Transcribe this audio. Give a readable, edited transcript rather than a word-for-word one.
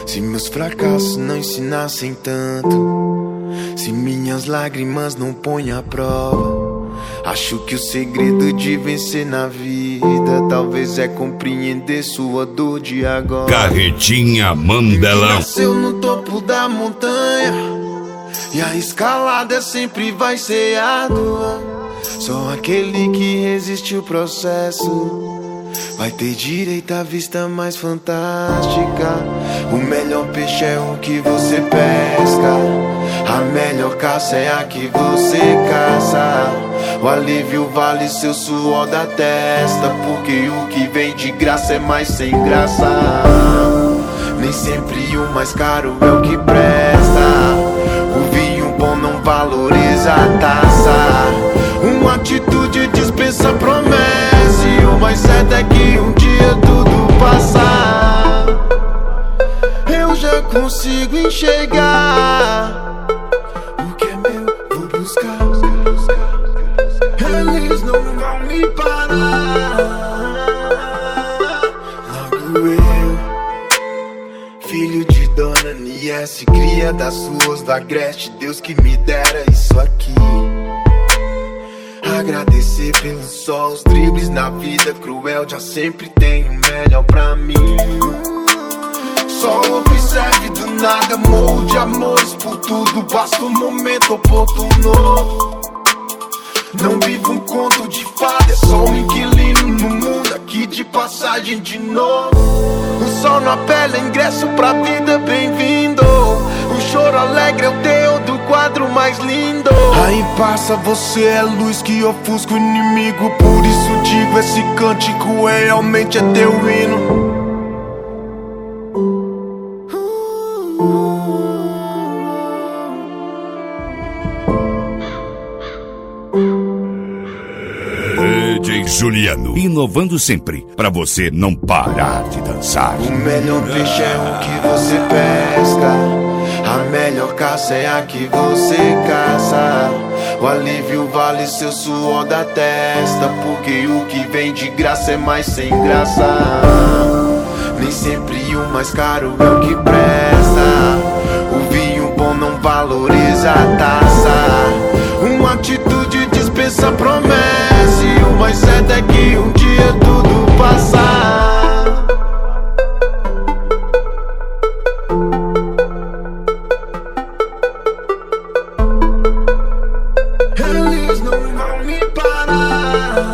Se meus fracassos não ensinassem tanto, se minhas lágrimas não põem à prova, acho que o segredo de vencer na vida talvez é compreender sua dor de agora. Carretinha Mandelão. Ninguém nasceu no topo da montanha e a escalada sempre vai ser árdua. Só aquele que resiste o processo vai ter direito à vista mais fantástica. O melhor peixe é o que você pesca, a melhor caça é a que você caça. O alívio vale seu suor da testa, porque o que vem de graça é mais sem graça. Nem sempre o mais caro é o que presta. O vinho bom não valoriza a taça. Uma atitude dispensa promessa, e o mais certo é que um dia tudo passar. Eu já consigo enxergar o que é meu, vou buscar. Eles não vão me parar. Logo eu, filho de Dona Niesse, cria das ruas do Agreste, Deus que me dera isso aqui. Agradecer pelo sol, os dribles na vida cruel, já sempre tem o melhor pra mim. Só observe do nada, morro de amores por tudo, basta um momento oportuno. Não vivo um conto de fada, é só um inquilino no mundo, aqui de passagem de novo. O sol na pele, ingresso pra vida, bem-vindo. O choro alegre é o teu do quadro mais lindo. Aí passa, você é luz que ofusca o inimigo, por isso digo, esse cântico realmente é teu hino. DJ Juliano, inovando sempre, pra você não parar de dançar. O melhor peixe é o que você pesca, a melhor caça é a que você caça. O alívio vale seu suor da testa, porque o que vem de graça é mais sem graça. Nem sempre o mais caro é o que presta. O vinho bom não valoriza a taça. Uma atitude dispensa promessa, e o mais certo é que um dia tudo passar. Eles não vão me parar.